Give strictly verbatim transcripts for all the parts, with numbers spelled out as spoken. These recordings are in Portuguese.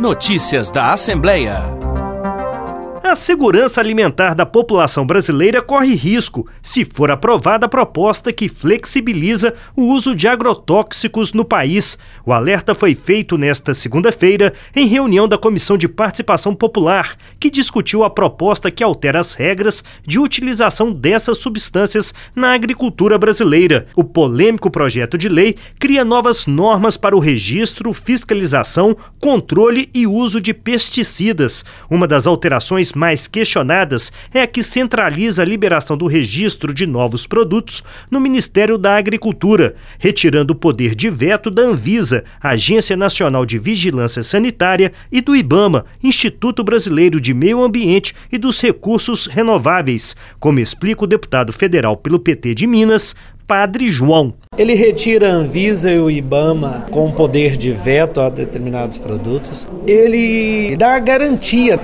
Notícias da Assembleia. A segurança alimentar da população brasileira corre risco se for aprovada a proposta que flexibiliza o uso de agrotóxicos no país. O alerta foi feito nesta segunda-feira em reunião da Comissão de Participação Popular, que discutiu a proposta que altera as regras de utilização dessas substâncias na agricultura brasileira. O polêmico projeto de lei cria novas normas para o registro, fiscalização, controle e uso de pesticidas. Uma das alterações mais questionadas é a que centraliza a liberação do registro de novos produtos no Ministério da Agricultura, retirando o poder de veto da Anvisa, Agência Nacional de Vigilância Sanitária, e do IBAMA, Instituto Brasileiro de Meio Ambiente e dos Recursos Renováveis, como explica o deputado federal pelo P T de Minas, Padre João. Ele retira a Anvisa e o IBAMA com poder de veto a determinados produtos. Ele dá a garantia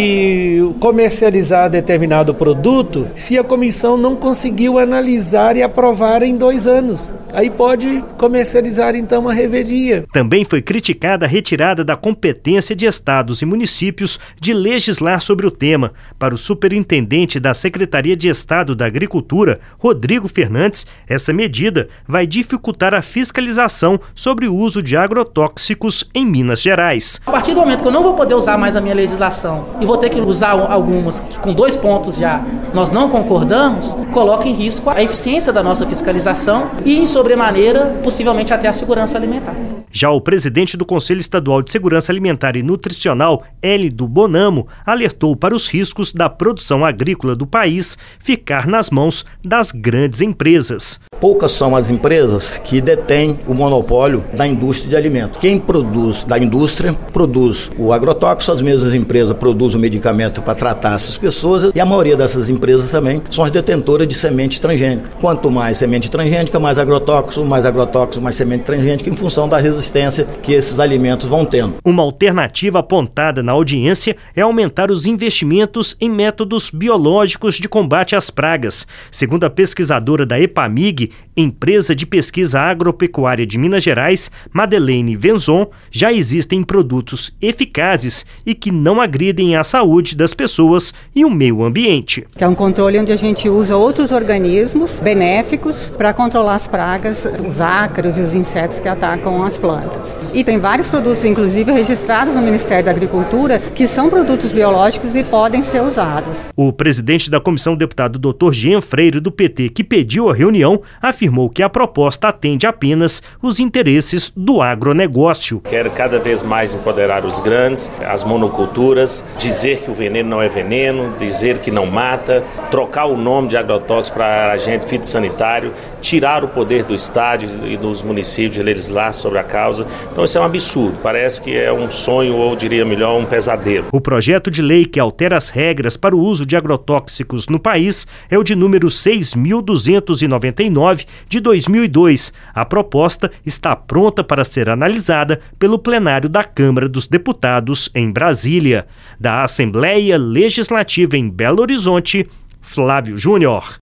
de comercializar determinado produto se a comissão não conseguiu analisar e aprovar em dois anos. Aí pode comercializar então a revelia. Também foi criticada a retirada da competência de estados e municípios de legislar sobre o tema. Para o superintendente da Secretaria de Estado da Agricultura, Rodrigo Fernandes, essa medida vai dificultar a fiscalização sobre o uso de agrotóxicos em Minas Gerais. A partir do momento que eu não vou poder usar mais a minha legislação e vou ter que usar algumas que com dois pontos já nós não concordamos, coloca em risco a eficiência da nossa fiscalização e, em sobremaneira, possivelmente até a segurança alimentar. Já o presidente do Conselho Estadual de Segurança Alimentar e Nutricional, Hélido Bonamo, alertou para os riscos da produção agrícola do país ficar nas mãos das grandes empresas. Poucas são as empresas que detêm o monopólio da indústria de alimentos. Quem produz da indústria, produz o agrotóxico, as mesmas empresas produzem o medicamento para tratar essas pessoas e a maioria dessas empresas também são as detentoras de semente transgênica. Quanto mais semente transgênica, mais agrotóxico, mais agrotóxico, mais semente transgênica, em função da resistência que esses alimentos vão tendo. Uma alternativa apontada na audiência é aumentar os investimentos em métodos biológicos de combate às pragas. Segundo a pesquisadora da EPAMIG, empresa de pesquisa agropecuária de Minas Gerais, Madeleine Venzon, já existem produtos eficazes e que não agridem a saúde das pessoas e o meio ambiente. É um controle onde a gente usa outros organismos benéficos para controlar as pragas, os ácaros e os insetos que atacam as plantas. E tem vários produtos, inclusive registrados no Ministério da Agricultura, que são produtos biológicos e podem ser usados. O presidente da comissão, o deputado doutor Jean Freire, do P T, que pediu a reunião, afirmou que a proposta atende apenas os interesses do agronegócio. Quer cada vez mais empoderar os grandes, as monoculturas, dizer que o veneno não é veneno, dizer que não mata, trocar o nome de agrotóxico para agente fitossanitário, tirar o poder do Estado e dos municípios de legislar sobre a causa. Então isso é um absurdo, parece que é um sonho ou, diria melhor, um pesadelo. O projeto de lei que altera as regras para o uso de agrotóxicos no país é o de número seis mil duzentos e noventa e nove de dois mil e dois. A proposta está pronta para ser analisada pelo plenário da Câmara dos Deputados em Brasília. Da Assembleia Legislativa em Belo Horizonte, Flávio Júnior.